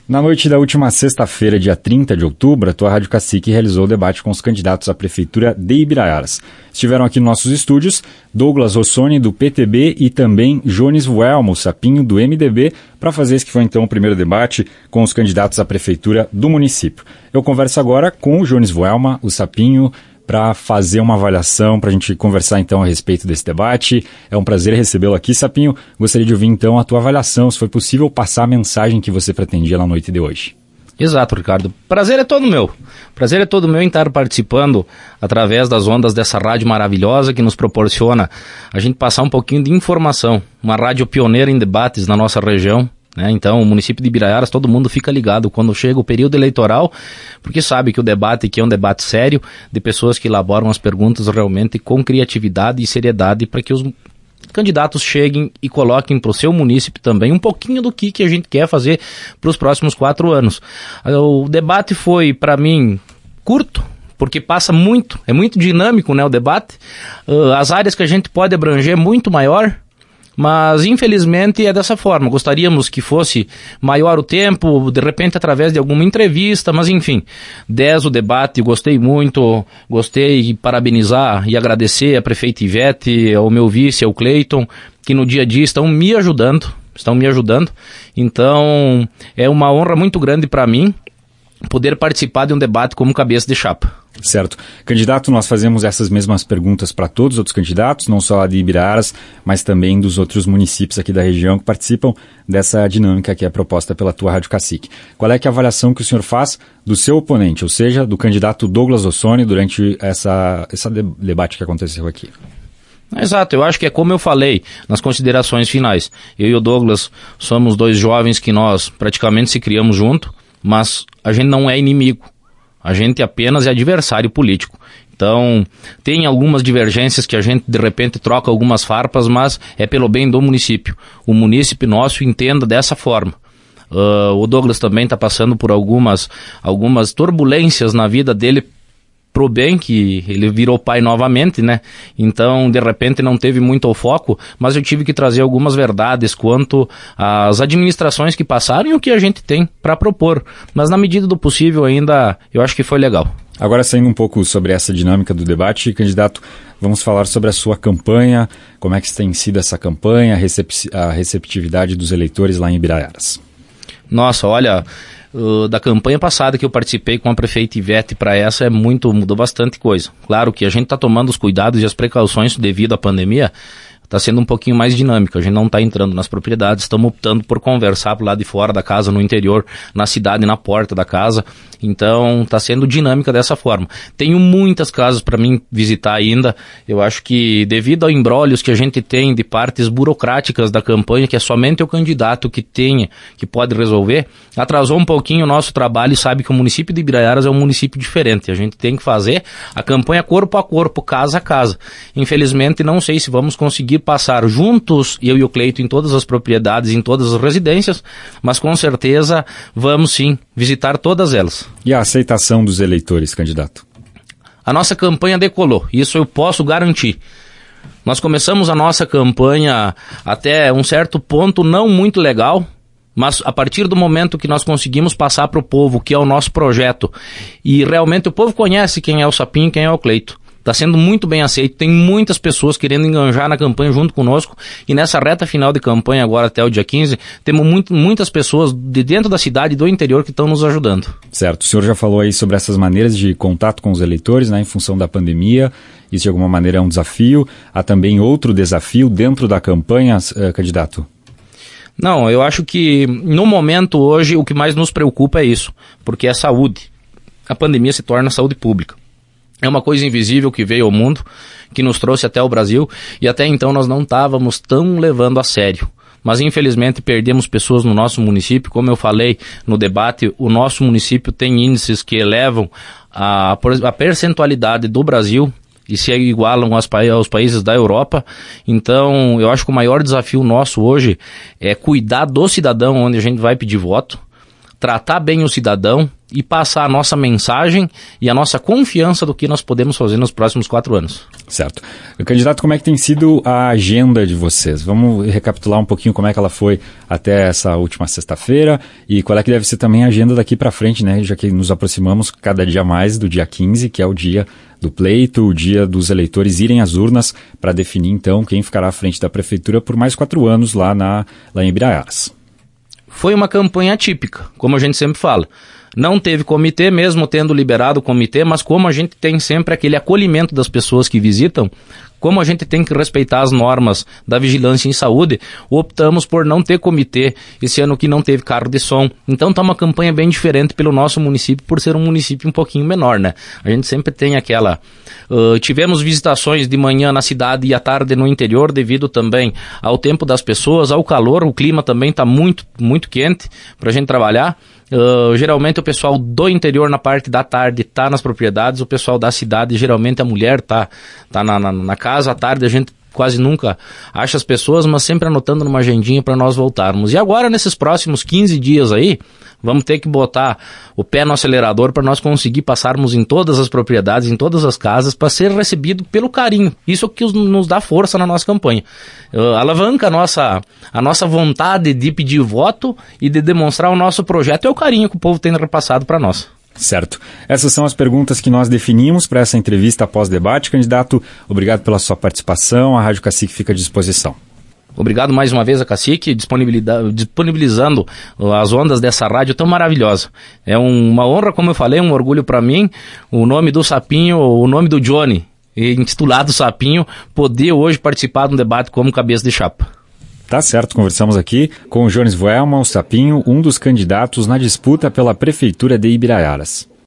Na noite da última sexta-feira, dia 30 de outubro, a tua Rádio Cacique realizou o debate com os candidatos à Prefeitura de Ibiraiaras. Estiveram aqui nos nossos estúdios Douglas Rossoni, do PTB, e também Jones Vuelmo, o Sapinho, do MDB, para fazer esse que foi então o primeiro debate com os candidatos à Prefeitura do município. Eu converso agora com o Jones Vuelmo, o Sapinho, para fazer uma avaliação, para a gente conversar então a respeito desse debate. É um prazer recebê-lo aqui, Sapinho. Gostaria de ouvir então a tua avaliação, se foi possível passar a mensagem que você pretendia na noite de hoje. Exato, Ricardo. Prazer é todo meu. Prazer é todo meu em estar participando através das ondas dessa rádio maravilhosa que nos proporciona a gente passar um pouquinho de informação. Uma rádio pioneira em debates na nossa região. Então, o município de Ibiraiaras, todo mundo fica ligado quando chega o período eleitoral, porque sabe que o debate aqui é um debate sério, de pessoas que elaboram as perguntas realmente com criatividade e seriedade para que os candidatos cheguem e coloquem para o seu município também um pouquinho do que a gente quer fazer para os próximos 4 anos. O debate foi, para mim, curto, porque passa muito, é muito dinâmico, o debate. As áreas que a gente pode abranger é muito maior. Mas, infelizmente, é dessa forma. Gostaríamos que fosse maior o tempo, de repente através de alguma entrevista, mas enfim, 10 o debate, gostei muito, gostei, parabenizar e agradecer a prefeita Ivete, ao meu vice, ao Cleiton, que no dia a dia estão me ajudando. Então, é uma honra muito grande para mim poder participar de um debate como cabeça de chapa. Certo. Candidato, nós fazemos essas mesmas perguntas para todos os outros candidatos, não só lá de Ibiraiaras, mas também dos outros municípios aqui da região que participam dessa dinâmica que é proposta pela tua Rádio Cacique. Qual é que é a avaliação que o senhor faz do seu oponente, ou seja, do candidato Douglas Rossoni, durante esse debate que aconteceu aqui? Exato, eu acho que é como eu falei nas considerações finais. Eu e o Douglas somos 2 jovens que nós praticamente se criamos junto, mas a gente não é inimigo. A gente apenas é adversário político. Então, tem algumas divergências que a gente, de repente, troca algumas farpas, mas é pelo bem do município. O município nosso entenda dessa forma. O Douglas também está passando por algumas turbulências na vida dele, pro bem, que ele virou pai novamente, Então, de repente, não teve muito foco, mas eu tive que trazer algumas verdades quanto às administrações que passaram e o que a gente tem para propor. Mas, na medida do possível, ainda, eu acho que foi legal. Agora, saindo um pouco sobre essa dinâmica do debate, candidato, vamos falar sobre a sua campanha, como é que tem sido essa campanha, a receptividade dos eleitores lá em Ibiraiaras. Nossa, olha, da campanha passada que eu participei com a prefeita Ivete para essa mudou bastante coisa. Claro que a gente está tomando os cuidados e as precauções devido à pandemia, está sendo um pouquinho mais dinâmico. A gente não está entrando nas propriedades, estamos optando por conversar por lá de fora da casa, no interior, na cidade, na porta da casa. Então, está sendo dinâmica dessa forma. Tenho muitas casas para mim visitar ainda. Eu acho que, devido a embrólios que a gente tem de partes burocráticas da campanha, que é somente o candidato que pode resolver, atrasou um pouquinho o nosso trabalho e sabe que o município de Ibiraiaras é um município diferente. A gente tem que fazer a campanha corpo a corpo, casa a casa. Infelizmente, não sei se vamos conseguir passar juntos, eu e o Cleito, em todas as propriedades, em todas as residências, mas com certeza vamos sim visitar todas elas. E a aceitação dos eleitores, candidato? A nossa campanha decolou, isso eu posso garantir. Nós começamos a nossa campanha até um certo ponto não muito legal, mas a partir do momento que nós conseguimos passar para o povo, que é o nosso projeto, e realmente o povo conhece quem é o Sapinho e quem é o Cleito. Está sendo muito bem aceito, tem muitas pessoas querendo enganjar na campanha junto conosco, e nessa reta final de campanha agora até o dia 15, temos muitas pessoas de dentro da cidade e do interior que estão nos ajudando. Certo, o senhor já falou aí sobre essas maneiras de contato com os eleitores, em função da pandemia, isso de alguma maneira é um desafio. Há também outro desafio dentro da campanha, candidato? Não, eu acho que no momento hoje o que mais nos preocupa é isso, porque é saúde. A pandemia se torna saúde pública. É uma coisa invisível que veio ao mundo, que nos trouxe até o Brasil, e até então nós não estávamos tão levando a sério. Mas infelizmente perdemos pessoas no nosso município. Como eu falei no debate, o nosso município tem índices que elevam a percentualidade do Brasil e se igualam aos países da Europa. Então eu acho que o maior desafio nosso hoje é cuidar do cidadão onde a gente vai pedir voto, tratar bem o cidadão, e passar a nossa mensagem e a nossa confiança do que nós podemos fazer nos próximos 4 anos. Certo. Candidato, como é que tem sido a agenda de vocês? Vamos recapitular um pouquinho como é que ela foi até essa última sexta-feira e qual é que deve ser também a agenda daqui para frente, né? Já que nos aproximamos cada dia mais do dia 15, que é o dia do pleito, o dia dos eleitores irem às urnas para definir, então, quem ficará à frente da prefeitura por mais 4 anos lá em Ibiraiaras. Foi uma campanha atípica, como a gente sempre fala. Não teve comitê, mesmo tendo liberado o comitê, mas como a gente tem sempre aquele acolhimento das pessoas que visitam, como a gente tem que respeitar as normas da vigilância em saúde, optamos por não ter comitê esse ano que não teve carro de som. Então está uma campanha bem diferente pelo nosso município, por ser um município um pouquinho menor, né? A gente sempre tem aquela... tivemos visitações de manhã na cidade e à tarde no interior, devido também ao tempo das pessoas, ao calor. O clima também está muito, muito quente para a gente trabalhar. Geralmente o pessoal do interior na parte da tarde está nas propriedades, o pessoal da cidade, geralmente a mulher tá na casa. À tarde a gente quase nunca acha as pessoas, mas sempre anotando numa agendinha para nós voltarmos. E agora, nesses próximos 15 dias aí, vamos ter que botar o pé no acelerador para nós conseguir passarmos em todas as propriedades, em todas as casas, para ser recebido pelo carinho. Isso que nos dá força na nossa campanha. Alavanca a nossa vontade de pedir voto e de demonstrar o nosso projeto é o carinho que o povo tem repassado para nós. Certo. Essas são as perguntas que nós definimos para essa entrevista pós-debate. Candidato, obrigado pela sua participação. A Rádio Cacique fica à disposição. Obrigado mais uma vez a Cacique, disponibilizando as ondas dessa rádio tão maravilhosa. É uma honra, como eu falei, um orgulho para mim, o nome do Sapinho, o nome do Johnny, intitulado Sapinho, poder hoje participar de um debate como cabeça de chapa. Tá certo, conversamos aqui com o Jones Voelman, o Sapinho, um dos candidatos na disputa pela Prefeitura de Ibiraiaras.